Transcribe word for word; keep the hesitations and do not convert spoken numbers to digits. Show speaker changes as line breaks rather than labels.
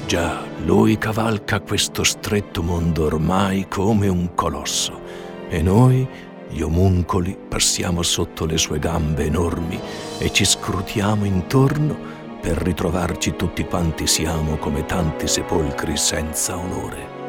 Già, lui cavalca questo stretto mondo ormai come un colosso, e noi, gli omuncoli, passiamo sotto le sue gambe enormi e ci scrutiamo intorno per ritrovarci tutti quanti siamo come tanti sepolcri senza onore.